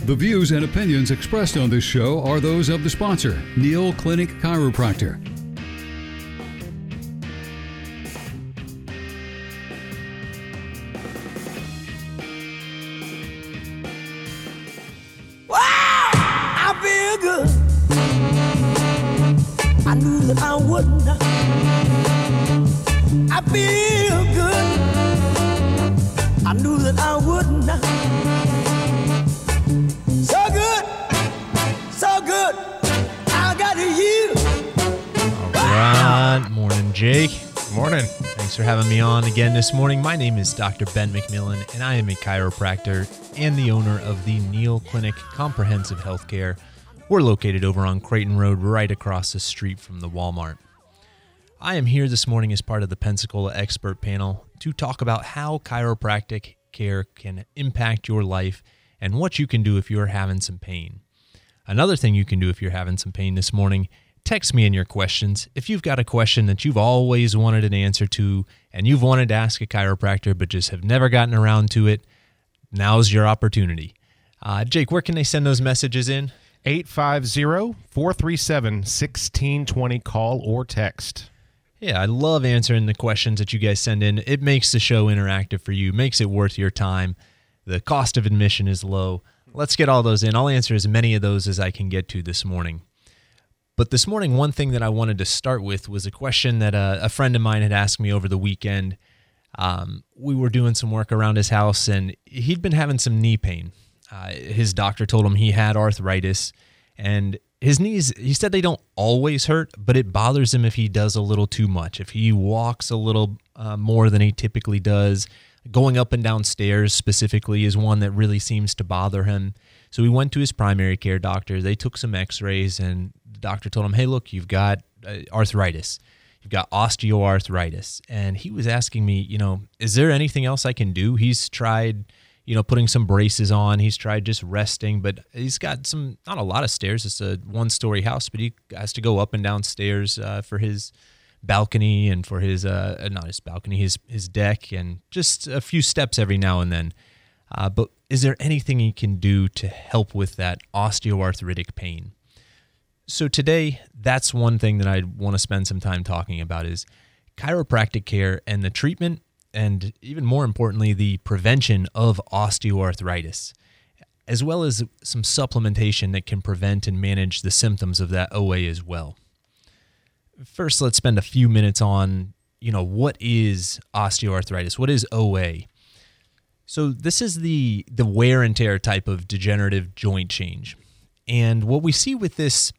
The views and opinions expressed on this show are those of the sponsor, Neil Clinic Chiropractor. I knew that I wouldn't. I feel good. I knew that I wouldn't. So good, so good. I got you. All right. Morning, Jake. Morning. Thanks for having me on again this morning. My name is Dr. Ben McMillan, and I am a chiropractor and the owner of the Neil Clinic Comprehensive Healthcare. We're located over on Creighton Road, right across the street from the Walmart. I am here this morning as part of the Pensacola Expert Panel to talk about how chiropractic care can impact your life and what you can do if you're having some pain. Another thing you can do if you're having some pain this morning, text me in your questions. If you've got a question that you've always wanted an answer to and you've wanted to ask a chiropractor but just have never gotten around to it, now's your opportunity. Jake, where can they send those messages in? 850-437-1620, call or text. Yeah, I love answering the questions that you guys send in. It makes the show interactive for you, makes it worth your time. The cost of admission is low. Let's get all those in. I'll answer as many of those as I can get to this morning. But this morning, one thing that I wanted to start with was a question that a friend of mine had asked me over the weekend. We were doing some work around his house, and he'd been having some knee pain. His doctor told him he had arthritis, and his knees, he said they don't always hurt, but it bothers him if he does a little too much. If he walks a little more than he typically does, going up and down stairs specifically is one that really seems to bother him. So he went to his primary care doctor. They took some x-rays, and the doctor told him, hey, look, you've got arthritis. You've got osteoarthritis. And he was asking me, is there anything else I can do? He's tried putting some braces on. He's tried just resting, but he's got not a lot of stairs. It's a one-story house, but he has to go up and down stairs for his balcony and for his, not his balcony, his deck, and just a few steps every now and then. But is there anything he can do to help with that osteoarthritic pain? So today, that's one thing that I want to spend some time talking about is chiropractic care and the treatment, and even more importantly, the prevention of osteoarthritis, as well as some supplementation that can prevent and manage the symptoms of that OA as well. First, let's spend a few minutes on, what is osteoarthritis? What is OA? So this is the wear and tear type of degenerative joint change. And what we see with this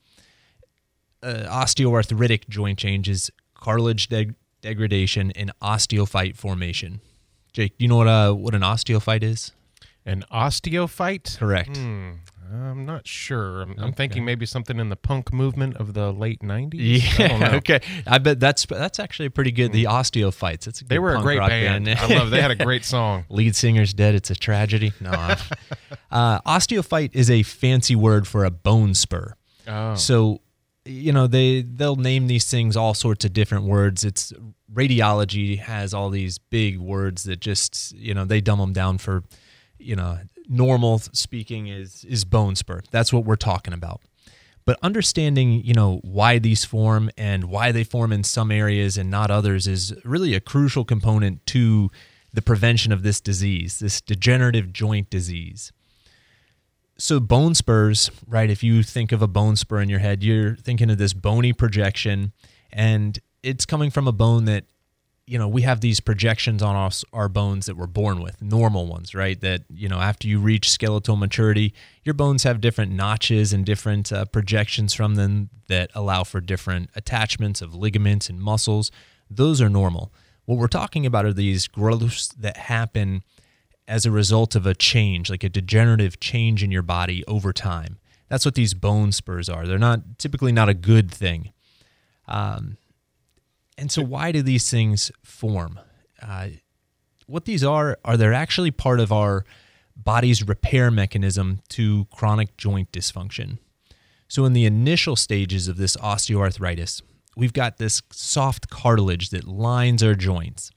osteoarthritic joint change is cartilage degradation and osteophyte formation. Jake, do you know what an osteophyte is? An osteophyte? Correct. I'm not sure. I'm thinking maybe something in the punk movement of the late 90s. Yeah, I don't know. Okay. I bet that's actually pretty good. The Osteophytes. They were a great band. I love. They had a great song. Lead singer's dead. It's a tragedy. No. Osteophyte is a fancy word for a bone spur. Oh. So, they'll name these things all sorts of different words. It's radiology has all these big words that just, they dumb them down for, normal speaking is bone spur. That's what we're talking about. But understanding, why these form and why they form in some areas and not others is really a crucial component to the prevention of this disease, this degenerative joint disease. So bone spurs, right? If you think of a bone spur in your head, you're thinking of this bony projection, and it's coming from a bone that, we have these projections on our bones that we're born with, normal ones, right? That, after you reach skeletal maturity, your bones have different notches and different projections from them that allow for different attachments of ligaments and muscles. Those are normal. What we're talking about are these growths that happen as a result of a change, like a degenerative change in your body over time. That's what these bone spurs are. They're typically not a good thing. And so why do these things form? What these are they're actually part of our body's repair mechanism to chronic joint dysfunction. So in the initial stages of this osteoarthritis, we've got this soft cartilage that lines our joints.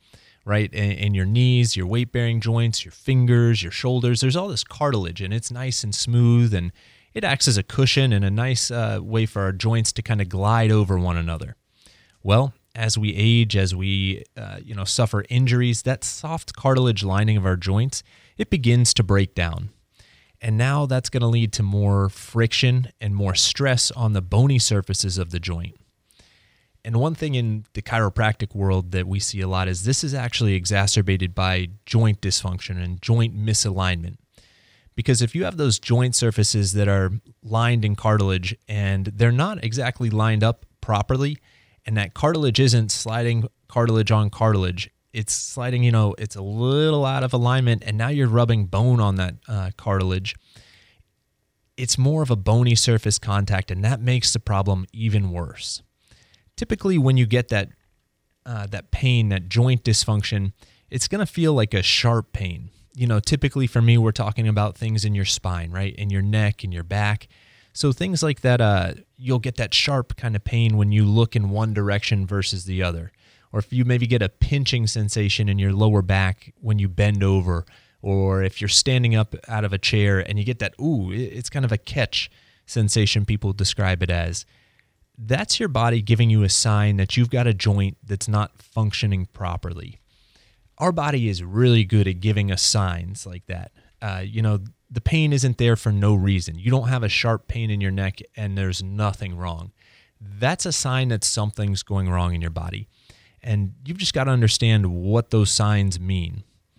right? In your knees, your weight-bearing joints, your fingers, your shoulders. There's all this cartilage, and it's nice and smooth, and it acts as a cushion and a nice way for our joints to kind of glide over one another. Well, as we age, as we suffer injuries, that soft cartilage lining of our joints, it begins to break down. And now that's going to lead to more friction and more stress on the bony surfaces of the joint. And one thing in the chiropractic world that we see a lot is this is actually exacerbated by joint dysfunction and joint misalignment. Because if you have those joint surfaces that are lined in cartilage and they're not exactly lined up properly, and that cartilage isn't sliding cartilage on cartilage, it's sliding, it's a little out of alignment, and now you're rubbing bone on that cartilage. It's more of a bony surface contact, and that makes the problem even worse. Typically, when you get that pain, that joint dysfunction, it's going to feel like a sharp pain. Typically for me, we're talking about things in your spine, right? In your neck, in your back. So things like that, you'll get that sharp kind of pain when you look in one direction versus the other. Or if you maybe get a pinching sensation in your lower back when you bend over, or if you're standing up out of a chair and you get that, it's kind of a catch sensation people describe it as. That's your body giving you a sign that you've got a joint that's not functioning properly. Our body is really good at giving us signs like that. The pain isn't there for no reason. You don't have a sharp pain in your neck and there's nothing wrong. That's a sign that something's going wrong in your body. And you've just got to understand what those signs mean.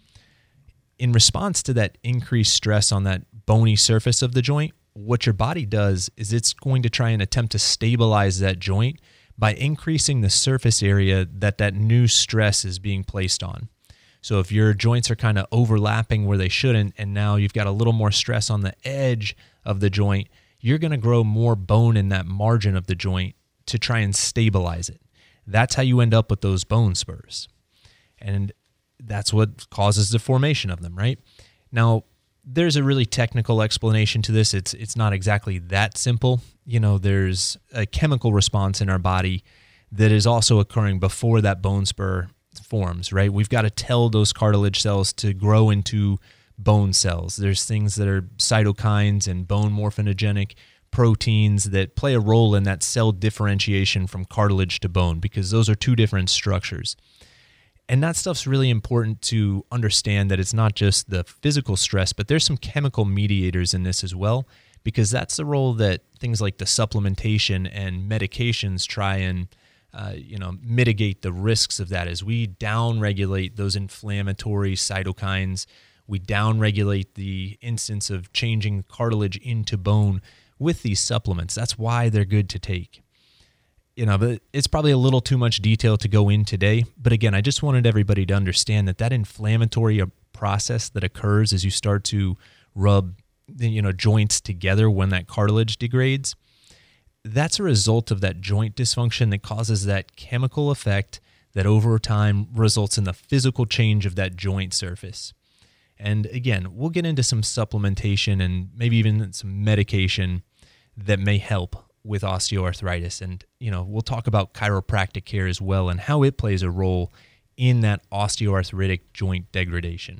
In response to that increased stress on that bony surface of the joint, what your body does is it's going to try and attempt to stabilize that joint by increasing the surface area that new stress is being placed on. So if your joints are kind of overlapping where they shouldn't, and now you've got a little more stress on the edge of the joint, you're going to grow more bone in that margin of the joint to try and stabilize it. That's how you end up with those bone spurs. And that's what causes the formation of them, right? Now, there's a really technical explanation to this. It's not exactly that simple. There's a chemical response in our body that is also occurring before that bone spur forms, right? We've got to tell those cartilage cells to grow into bone cells. There's things that are cytokines and bone morphinogenic proteins that play a role in that cell differentiation from cartilage to bone, because those are two different structures. And that stuff's really important to understand, that it's not just the physical stress, but there's some chemical mediators in this as well, because that's the role that things like the supplementation and medications try and mitigate the risks of that. As we downregulate those inflammatory cytokines, we downregulate the instance of changing cartilage into bone with these supplements. That's why they're good to take. But it's probably a little too much detail to go in today. But again, I just wanted everybody to understand that inflammatory process that occurs as you start to rub, joints together when that cartilage degrades, that's a result of that joint dysfunction that causes that chemical effect that over time results in the physical change of that joint surface. And again, we'll get into some supplementation and maybe even some medication that may help with osteoarthritis. And, we'll talk about chiropractic care as well and how it plays a role in that osteoarthritic joint degradation.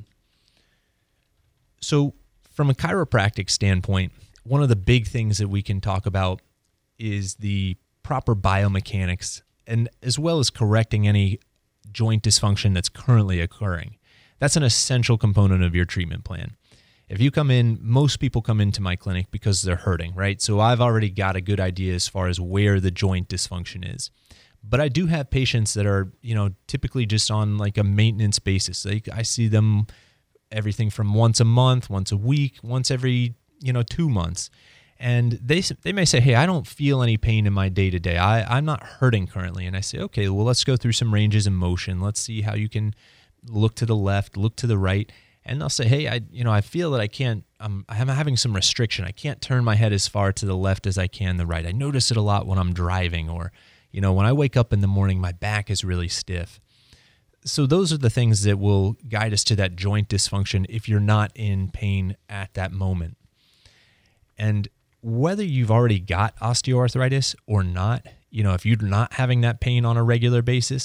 So from a chiropractic standpoint, one of the big things that we can talk about is the proper biomechanics, and as well as correcting any joint dysfunction that's currently occurring. That's an essential component of your treatment plan. If you come in, most people come into my clinic because they're hurting, right? So I've already got a good idea as far as where the joint dysfunction is. But I do have patients that are, typically just on like a maintenance basis. Like I see them everything from once a month, once a week, once every, 2 months. And they may say, hey, I don't feel any pain in my day-to-day. I'm not hurting currently. And I say, okay, well, let's go through some ranges of motion. Let's see how you can look to the left, look to the right. And they'll say, hey, I feel that I can't, I'm having some restriction. I can't turn my head as far to the left as I can the right. I notice it a lot when I'm driving, or, when I wake up in the morning, my back is really stiff. So those are the things that will guide us to that joint dysfunction if you're not in pain at that moment. And whether you've already got osteoarthritis or not, if you're not having that pain on a regular basis,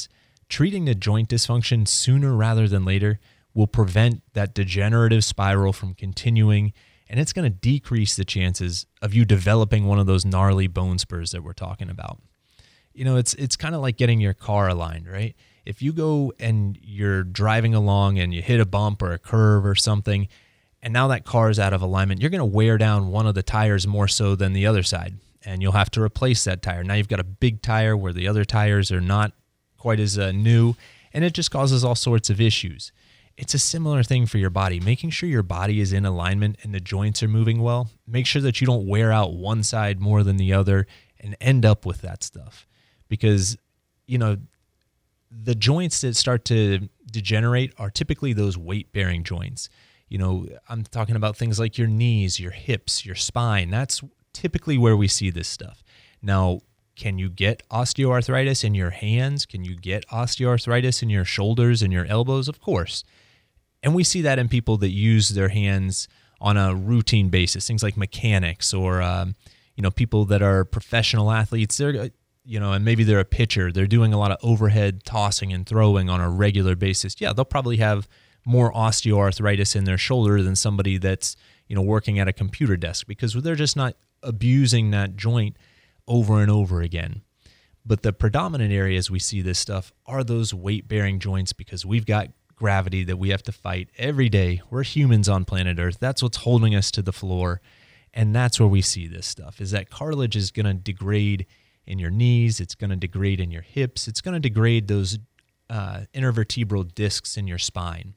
treating the joint dysfunction sooner rather than later will prevent that degenerative spiral from continuing, and it's going to decrease the chances of you developing one of those gnarly bone spurs that we're talking about. You know, it's kind of like getting your car aligned, right? If you go and you're driving along and you hit a bump or a curve or something, and now that car is out of alignment, you're going to wear down one of the tires more so than the other side, and you'll have to replace that tire. Now you've got a big tire where the other tires are not quite as new, and it just causes all sorts of issues. It's a similar thing for your body. Making sure your body is in alignment and the joints are moving well. Make sure that you don't wear out one side more than the other and end up with that stuff. Because, you know, the joints that start to degenerate are typically those weight-bearing joints. You know, I'm talking about things like your knees, your hips, your spine. That's typically where we see this stuff. Now, can you get osteoarthritis in your hands? Can you get osteoarthritis in your shoulders and your elbows? Of course. And we see that in people that use their hands on a routine basis, things like mechanics or, you know, people that are professional athletes. They're, you know, and maybe they're a pitcher. They're doing a lot of overhead tossing and throwing on a regular basis. Yeah, they'll probably have more osteoarthritis in their shoulder than somebody that's, you know, working at a computer desk because they're just not abusing that joint over and over again. But the predominant areas we see this stuff are those weight-bearing joints because we've got gravity that we have to fight every day. We're humans on planet Earth. That's what's holding us to the floor. And that's where we see this stuff, is that cartilage is going to degrade in your knees. It's going to degrade in your hips. It's going to degrade those intervertebral discs in your spine.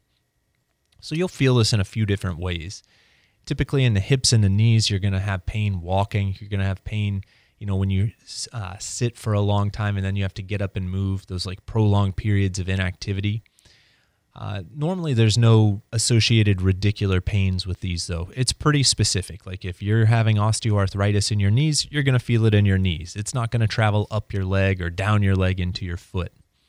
So you'll feel this in a few different ways. Typically in the hips and the knees, you're going to have pain walking. You're going to have pain, you know, when you sit for a long time and then you have to get up and move, those like prolonged periods of inactivity. Normally there's no associated radicular pains with these though. It's pretty specific. Like if you're having osteoarthritis in your knees, you're going to feel it in your knees. It's not going to travel up your leg or down your leg into your foot.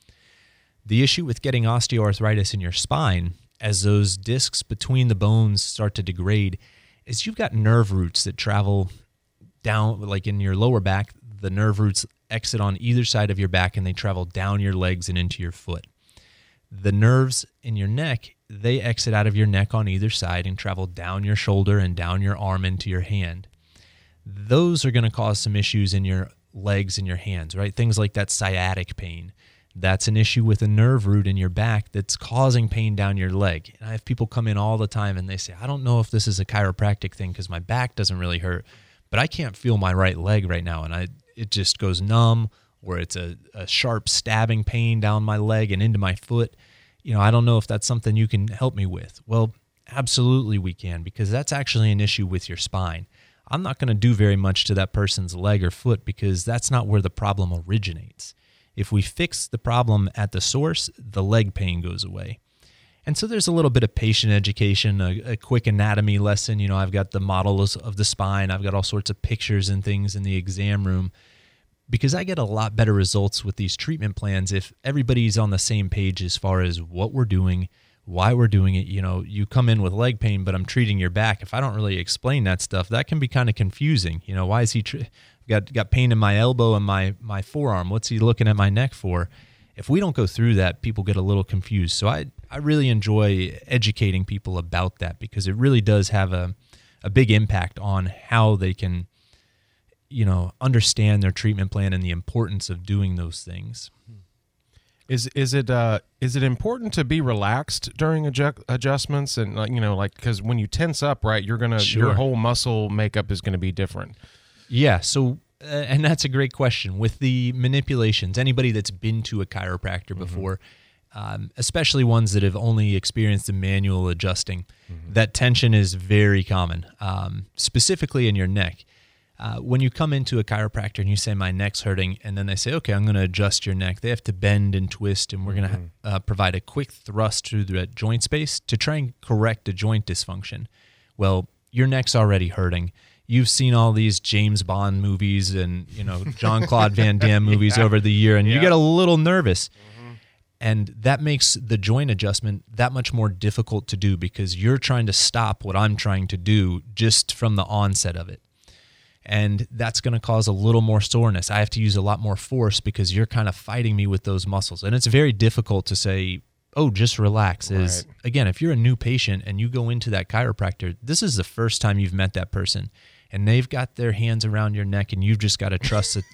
The issue with getting osteoarthritis in your spine, as those discs between the bones start to degrade, is you've got nerve roots that travel down, like in your lower back. The nerve roots exit on either side of your back and they travel down your legs and into your foot. The nerves in your neck, they exit out of your neck on either side and travel down your shoulder and down your arm into your hand. Those are going to cause some issues in your legs and your hands, right? Things like that sciatic pain. That's an issue with a nerve root in your back that's causing pain down your leg. And I have people come in all the time and they say, I don't know if this is a chiropractic thing because my back doesn't really hurt, but I can't feel my right leg right now. And it just goes numb, or it's a sharp stabbing pain down my leg and into my foot. You know, I don't know if that's something you can help me with. Well, absolutely we can, because that's actually an issue with your spine. I'm not going to do very much to that person's leg or foot because that's not where the problem originates. If we fix the problem at the source, the leg pain goes away. And so there's a little bit of patient education, a quick anatomy lesson. You know, I've got the models of the spine. I've got all sorts of pictures and things in the exam room, because I get a lot better results with these treatment plans if everybody's on the same page as far as what we're doing, why we're doing it. You know, you come in with leg pain, but I'm treating your back. If I don't really explain that stuff, that can be kind of confusing. You know, why is he got pain in my elbow and my forearm? What's he looking at my neck for? If we don't go through that, people get a little confused. So I really enjoy educating people about that, because it really does have a big impact on how they can, you know, understand their treatment plan and the importance of doing those things. Is it important to be relaxed during adjustments, and like, you know, like, because when you tense up, right, you're gonna your whole muscle makeup is gonna be different. Yeah. So, and that's a great question. With the manipulations, anybody that's been to a chiropractor before, especially ones that have only experienced the manual adjusting, that tension is very common, specifically in your neck. When you come into a chiropractor and you say, my neck's hurting, and then they say, okay, I'm going to adjust your neck, they have to bend and twist, and we're going to provide a quick thrust through that joint space to try and correct a joint dysfunction. Well, your neck's already hurting. You've seen all these James Bond movies and, you know, Jean-Claude Van Damme movies over the year, and you get a little nervous. And that makes the joint adjustment that much more difficult to do, because you're trying to stop what I'm trying to do just from the onset of it. And that's going to cause a little more soreness. I have to use a lot more force because you're kind of fighting me with those muscles. And it's very difficult to say, oh, just relax. Is again, if you're a new patient and you go into that chiropractor, this is the first time you've met that person and they've got their hands around your neck and you've just got to trust that,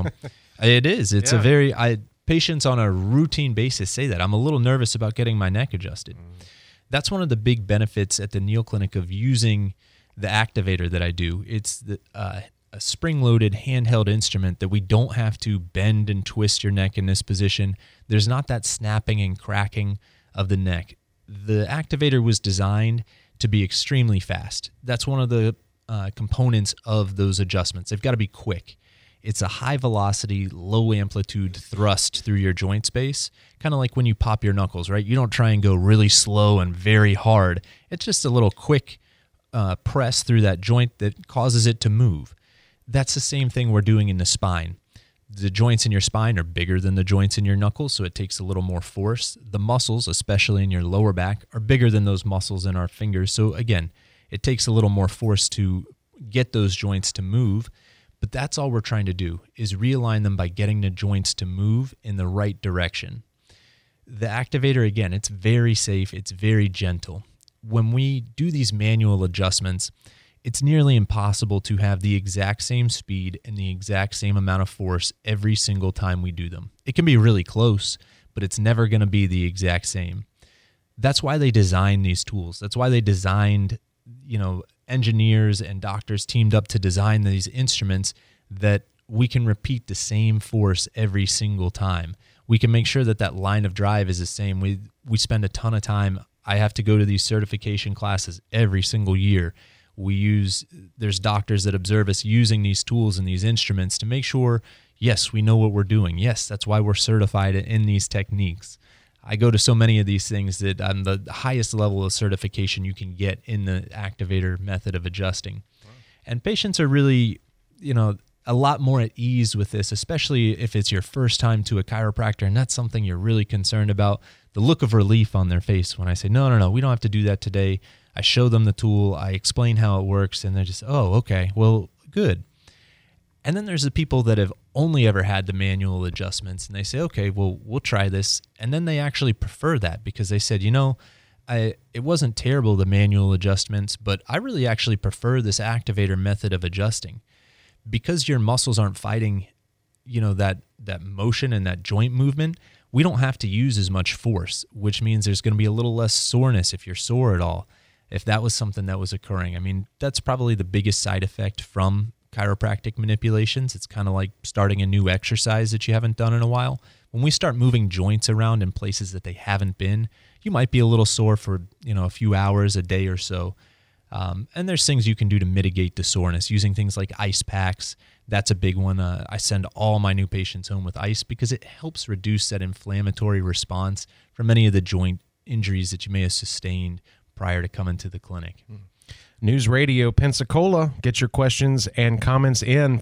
it is. It's a very, patients on a routine basis say that. I'm a little nervous about getting my neck adjusted. That's one of the big benefits at the Neal Clinic of using the activator that I do. It's a spring-loaded handheld instrument that we don't have to bend and twist your neck in this position. There's not that snapping and cracking of the neck. The activator was designed to be extremely fast. That's one of the components of those adjustments. They've got to be quick. It's a high-velocity, low-amplitude thrust through your joint space, kind of like when you pop your knuckles, right? You don't try and go really slow and very hard. It's just a little quick press through that joint that causes it to move. That's the same thing we're doing in the spine. The joints in your spine are bigger than the joints in your knuckles, so it takes a little more force. The muscles, especially in your lower back, are bigger than those muscles in our fingers. So again, it takes a little more force to get those joints to move, but that's all we're trying to do is realign them by getting the joints to move in the right direction. The activator, again, it's very safe, it's very gentle. When we do these manual adjustments, it's nearly impossible to have the exact same speed and the exact same amount of force every single time we do them. It can be really close, but it's never going to be the exact same. That's why they designed these tools. That's why they designed, engineers and doctors teamed up to design these instruments that we can repeat the same force every single time. We can make sure that that line of drive is the same. We spend a ton of time. I have to go to these certification classes every single year. There's doctors that observe us using these tools and these instruments to make sure, yes, we know what we're doing. Yes, that's why we're certified in these techniques. I go to so many of these things that I'm the highest level of certification you can get in the activator method of adjusting. Wow. And patients are really, a lot more at ease with this, especially if it's your first time to a chiropractor and that's something you're really concerned about. The look of relief on their face when I say, no, we don't have to do that today. I show them the tool, I explain how it works, and they're just, oh, okay, well, good. And then there's the people that have only ever had the manual adjustments, and they say, okay, well, we'll try this. And then they actually prefer that because they said, it wasn't terrible, the manual adjustments, but I really actually prefer this activator method of adjusting. Because your muscles aren't fighting, that motion and that joint movement, we don't have to use as much force, which means there's going to be a little less soreness if you're sore at all. If that was something that was occurring. I mean, that's probably the biggest side effect from chiropractic manipulations. It's kind of like starting a new exercise that you haven't done in a while. When we start moving joints around in places that they haven't been, you might be a little sore for, a few hours, a day or so. And there's things you can do to mitigate the soreness using things like ice packs. That's a big one. I send all my new patients home with ice because it helps reduce that inflammatory response from many of the joint injuries that you may have sustained prior to coming to the clinic. News Radio Pensacola. Get your questions and comments in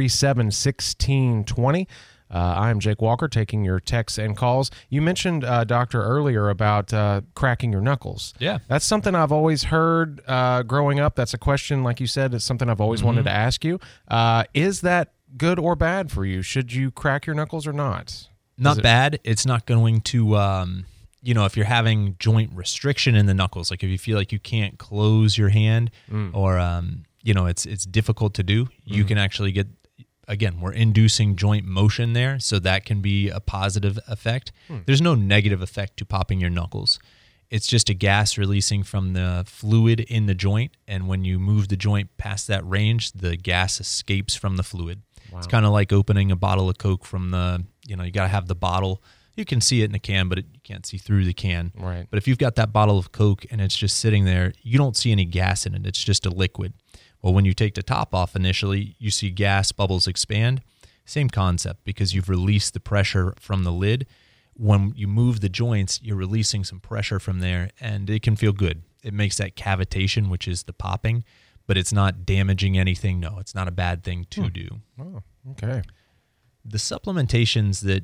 437-1620. I'm Jake Walker taking your texts and calls. You mentioned, Doctor, earlier about cracking your knuckles. Yeah. That's something I've always heard growing up. That's a question, like you said, it's something I've always wanted to ask you. Is that good or bad for you? Should you crack your knuckles or not? Not bad. It's not going to... if you're having joint restriction in the knuckles, like if you feel like you can't close your hand or, it's difficult to do, you can actually get, again, we're inducing joint motion there. So that can be a positive effect. There's no negative effect to popping your knuckles. It's just a gas releasing from the fluid in the joint. And when you move the joint past that range, the gas escapes from the fluid. Wow. It's kind of like opening a bottle of Coke from you got to have the bottle. You can see it in the can, but you can't see through the can. Right. But if you've got that bottle of Coke and it's just sitting there, you don't see any gas in it. It's just a liquid. Well, when you take the top off initially, you see gas bubbles expand. Same concept because you've released the pressure from the lid. When you move the joints, you're releasing some pressure from there, and it can feel good. It makes that cavitation, which is the popping, but it's not damaging anything. No, it's not a bad thing to do. Oh, okay. The supplementations that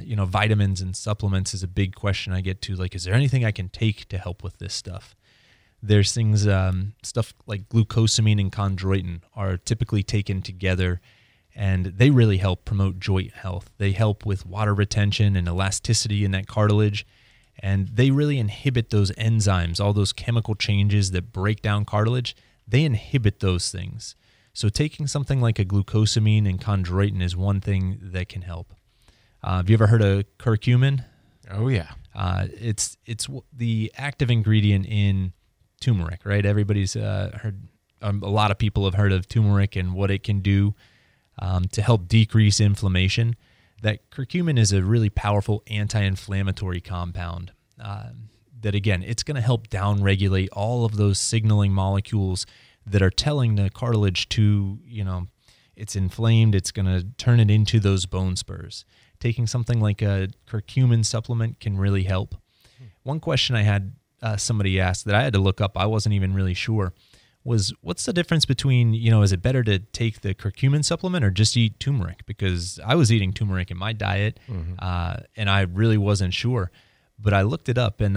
vitamins and supplements is a big question I get to. Like, is there anything I can take to help with this stuff? There's things, stuff like glucosamine and chondroitin are typically taken together, and they really help promote joint health. They help with water retention and elasticity in that cartilage, and they really inhibit those enzymes, all those chemical changes that break down cartilage. They inhibit those things. So taking something like a glucosamine and chondroitin is one thing that can help. Have you ever heard of curcumin? Oh, yeah. It's the active ingredient in turmeric, right? Everybody's heard, a lot of people have heard of turmeric and what it can do to help decrease inflammation. That curcumin is a really powerful anti-inflammatory compound that, again, it's going to help downregulate all of those signaling molecules that are telling the cartilage to, it's inflamed, it's going to turn it into those bone spurs. Taking something like a curcumin supplement can really help. One question I had somebody asked that I had to look up, I wasn't even really sure, was what's the difference between, is it better to take the curcumin supplement or just eat turmeric? Because I was eating turmeric in my diet, and I really wasn't sure. But I looked it up, and,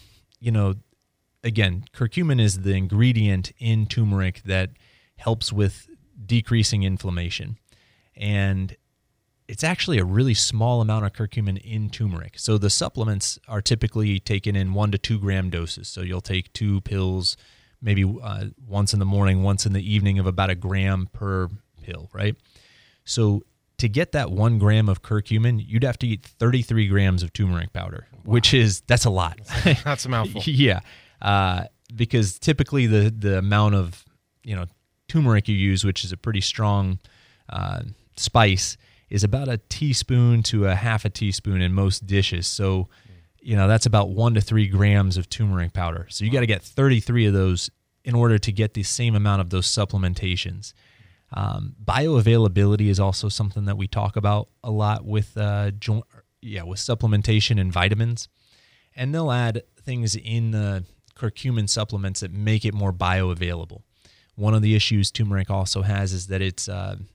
again, curcumin is the ingredient in turmeric that helps with decreasing inflammation. And it's actually a really small amount of curcumin in turmeric. So the supplements are typically taken in 1 to 2 gram doses. So you'll take 2 pills, maybe once in the morning, once in the evening, of about 1 gram per pill, right? So to get that 1 gram of curcumin, you'd have to eat 33 grams of turmeric powder, which that's a lot. That's a mouthful. Yeah. Because typically the amount of, turmeric you use, which is a pretty strong spice, is about a teaspoon to a half a teaspoon in most dishes. So, that's about 1 to 3 grams of turmeric powder. So you got to get 33 of those in order to get the same amount of those supplementations. Bioavailability is also something that we talk about a lot with supplementation and vitamins. And they'll add things in the curcumin supplements that make it more bioavailable. One of the issues turmeric also has is that it's,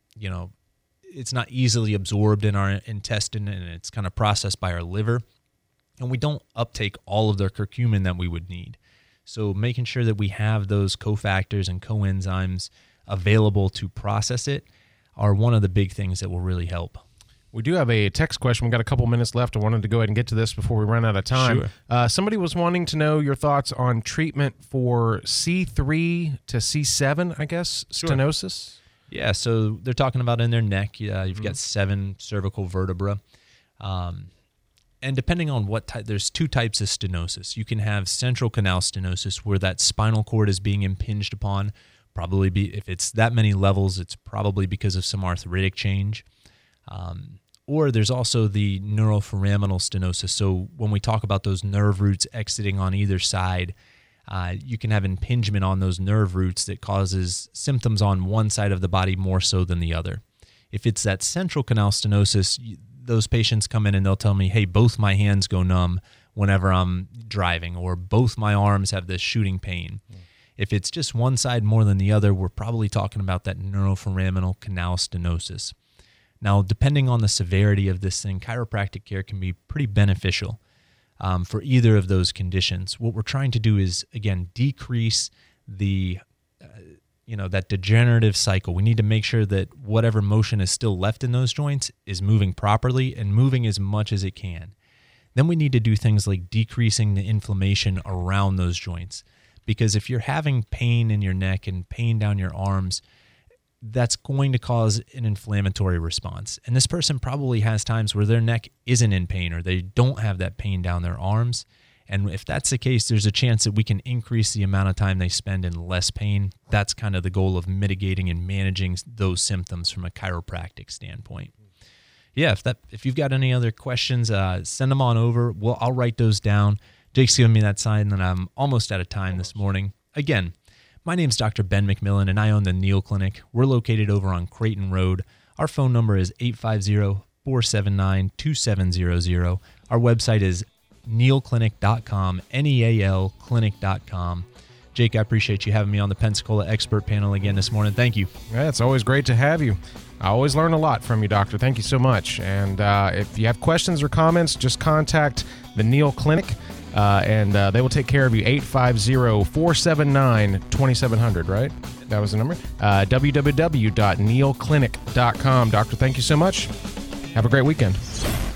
it's not easily absorbed in our intestine, and it's kind of processed by our liver. And we don't uptake all of the curcumin that we would need. So making sure that we have those cofactors and coenzymes available to process it are one of the big things that will really help. We do have a text question. We've got a couple minutes left. I wanted to go ahead and get to this before we run out of time. Sure. Somebody was wanting to know your thoughts on treatment for C3 to C7, I guess, stenosis. Yeah, so they're talking about in their neck. You've got 7 cervical vertebrae. And depending on what type, there's 2 types of stenosis. You can have central canal stenosis, where that spinal cord is being impinged upon. If it's that many levels, it's probably because of some arthritic change. Or there's also the neuroforaminal stenosis. So when we talk about those nerve roots exiting on either side, you can have impingement on those nerve roots that causes symptoms on one side of the body more so than the other. If it's that central canal stenosis, those patients come in and they'll tell me, hey, both my hands go numb whenever I'm driving, or both my arms have this shooting pain. If it's just one side more than the other, we're probably talking about that neuroforaminal canal stenosis. Now, depending on the severity of this thing, chiropractic care can be pretty beneficial for either of those conditions. What we're trying to do is, again, decrease the, that degenerative cycle. We need to make sure that whatever motion is still left in those joints is moving properly and moving as much as it can. Then we need to do things like decreasing the inflammation around those joints. Because if you're having pain in your neck and pain down your arms, that's going to cause an inflammatory response. And this person probably has times where their neck isn't in pain, or they don't have that pain down their arms. And if that's the case, there's a chance that we can increase the amount of time they spend in less pain. That's kind of the goal of mitigating and managing those symptoms from a chiropractic standpoint. Yeah, if you've got any other questions, send them on over. I'll write those down. Jake's giving me that sign that I'm almost out of time this morning. Again, my name's Dr. Ben McMillan, and I own the Neal Clinic. We're located over on Creighton Road. Our phone number is 850-479-2700. Our website is nealclinic.com, Neal clinic.com. Jake, I appreciate you having me on the Pensacola Expert Panel again this morning. Thank you. Yeah, it's always great to have you. I always learn a lot from you, Doctor. Thank you so much. And if you have questions or comments, just contact the Neal Clinic and they will take care of you. 850-479-2700, right? That was the number. www.neilclinic.com. Doctor, thank you so much. Have a great weekend.